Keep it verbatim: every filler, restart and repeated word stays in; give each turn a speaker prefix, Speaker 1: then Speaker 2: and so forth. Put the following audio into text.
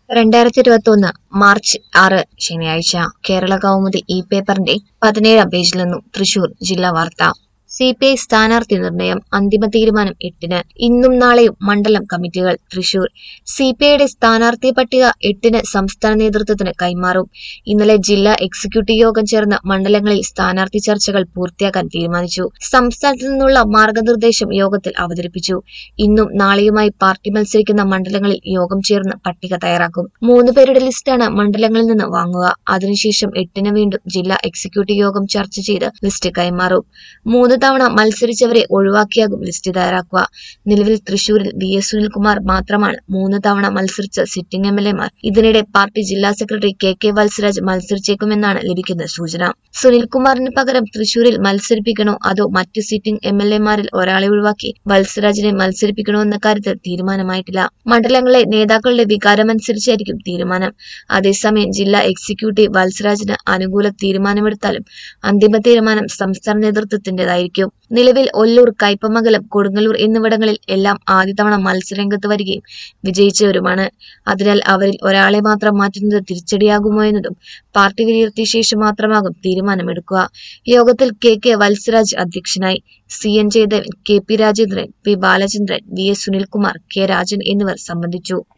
Speaker 1: രണ്ടായിരത്തി ഇരുപത്തി ഒന്ന് മാർച്ച് ആറ് ശനിയാഴ്ച കേരള കൗമുദി ഈ പേപ്പറിന്റെ പതിനേഴാം പേജിൽ നിന്നും തൃശൂർ ജില്ലാ വാർത്ത. സി പി ഐ സ്ഥാനാർത്ഥി നിർണയം അന്തിമ തീരുമാനം എട്ടിന്. ഇന്നും നാളെയും മണ്ഡലം കമ്മിറ്റികൾ. തൃശൂർ സി പി ഐയുടെ സ്ഥാനാർത്ഥി പട്ടിക എട്ടിന് സംസ്ഥാന നേതൃത്വത്തിന് കൈമാറും. ഇന്നലെ ജില്ലാ എക്സിക്യൂട്ടീവ് യോഗം ചേർന്ന് മണ്ഡലങ്ങളിൽ സ്ഥാനാർത്ഥി ചർച്ചകൾ പൂർത്തിയാക്കാൻ തീരുമാനിച്ചു. സംസ്ഥാനത്തു നിന്നുള്ള മാർഗനിർദ്ദേശം യോഗത്തിൽ അവതരിപ്പിച്ചു. ഇന്നും നാളെയുമായി പാർട്ടി മത്സരിക്കുന്ന മണ്ഡലങ്ങളിൽ യോഗം ചേർന്ന് പട്ടിക തയ്യാറാക്കും. മൂന്ന് പേരുടെ ലിസ്റ്റാണ് മണ്ഡലങ്ങളിൽ നിന്ന് വാങ്ങുക. അതിനുശേഷം എട്ടിന് വീണ്ടും ജില്ലാ എക്സിക്യൂട്ടീവ് യോഗം ചർച്ച ചെയ്ത് ലിസ്റ്റ് കൈമാറും. മൂന്ന് തവണ മത്സരിച്ചവരെ ഒഴിവാക്കിയാകും ലിസ്റ്റ് തയ്യാറാക്കുക. നിലവിൽ തൃശൂരിൽ വി എസ് സുനിൽകുമാർ മാത്രമാണ് മൂന്ന് തവണ മത്സരിച്ച സിറ്റിംഗ് എം എൽ എമാർ. ഇതിനിടെ പാർട്ടി ജില്ലാ സെക്രട്ടറി കെ കെ വത്സരാജ് മത്സരിച്ചേക്കുമെന്നാണ് ലഭിക്കുന്ന സൂചന. സുനിൽകുമാറിന് പകരം തൃശൂരിൽ മത്സരിപ്പിക്കണോ അതോ മറ്റ് സിറ്റിംഗ് എം എൽ എമാരിൽ ഒരാളെ ഒഴിവാക്കി വത്സരാജിനെ മത്സരിപ്പിക്കണോ എന്ന കാര്യത്തിൽ തീരുമാനമായിട്ടില്ല. മണ്ഡലങ്ങളിലെ നേതാക്കളുടെ വികാരമനുസരിച്ചായിരിക്കും തീരുമാനം. അതേസമയം ജില്ലാ എക്സിക്യൂട്ടീവ് വത്സരാജിന് അനുകൂല തീരുമാനമെടുത്താലും അന്തിമ തീരുമാനം സംസ്ഥാന നേതൃത്വത്തിന്റേതായിരിക്കും. നിലവിൽ ഒല്ലൂർ, കയ്പമംഗലം, കൊടുങ്ങല്ലൂർ എന്നിവിടങ്ങളിൽ എല്ലാം ആദ്യ തവണ മത്സരരംഗത്ത് വരികയും വിജയിച്ചവരുമാണ്. അതിനാൽ അവരിൽ ഒരാളെ മാത്രം മാറ്റുന്നത് തിരിച്ചടിയാകുമോ എന്നതും പാർട്ടി വിലയിരുത്തിയ ശേഷം മാത്രമാകും തീരുമാനമെടുക്കുക. യോഗത്തിൽ കെ കെ വത്സരാജ് അധ്യക്ഷനായി. C N Jayadevan, K P Rajendran, P Balachandran, V S Sunilkumar, K Rajan എന്നിവർ സംബന്ധിച്ചു.